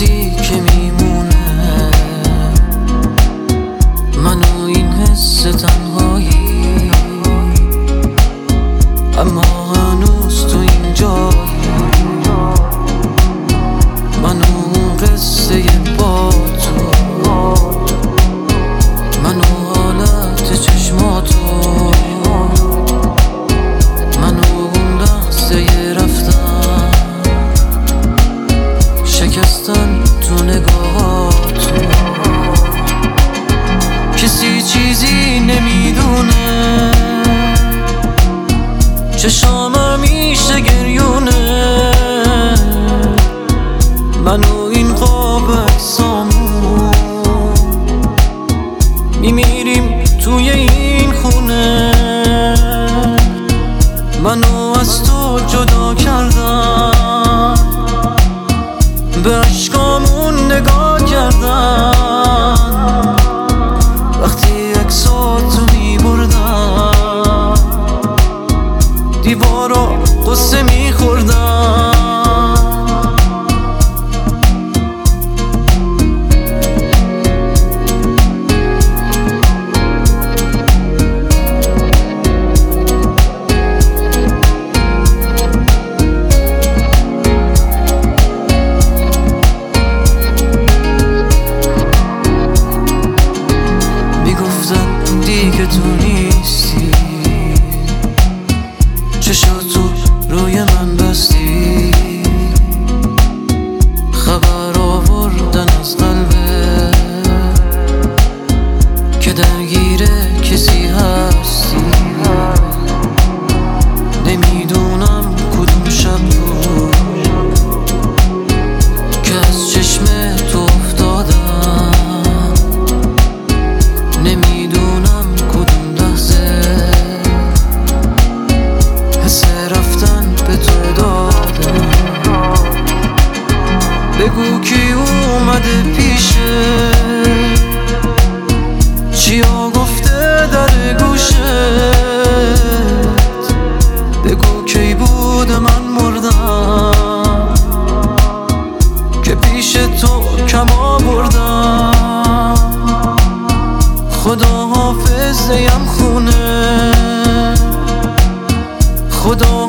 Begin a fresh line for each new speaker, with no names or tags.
حسی که میمونه، منو این حس تنهایی، اما هنوز تو اینجایی. منو اون قصه با تو، منو حالت چشماتو، منو اون لحظه رفتن، شکستن تو نگاهاتو. کسی چیزی نمیدونه، چشام همیشه گریونه، منو این خواب اکسامون، میمیریم توی این خونه. منو از تو جدا کردن، به عشقامون نگاه کردن، وقتی عکساتو میبردن، دیوارو قصه میخوردن. دیگه تو نیستی، چشاتو روی من بستی، خبر آوردن از قلبه که درگیر کسی هستی. نمیدونم کدوم شب بود که از چشم تو افتادم، نمیدونم کدوم لحظه حس رفتن به تو دادم. بگو کی اومده پیشه، چیا گفته در گوشت، بگو کی بود من مردم که پیش تو کم آوردم. خدا حافظ یم خونه، خدا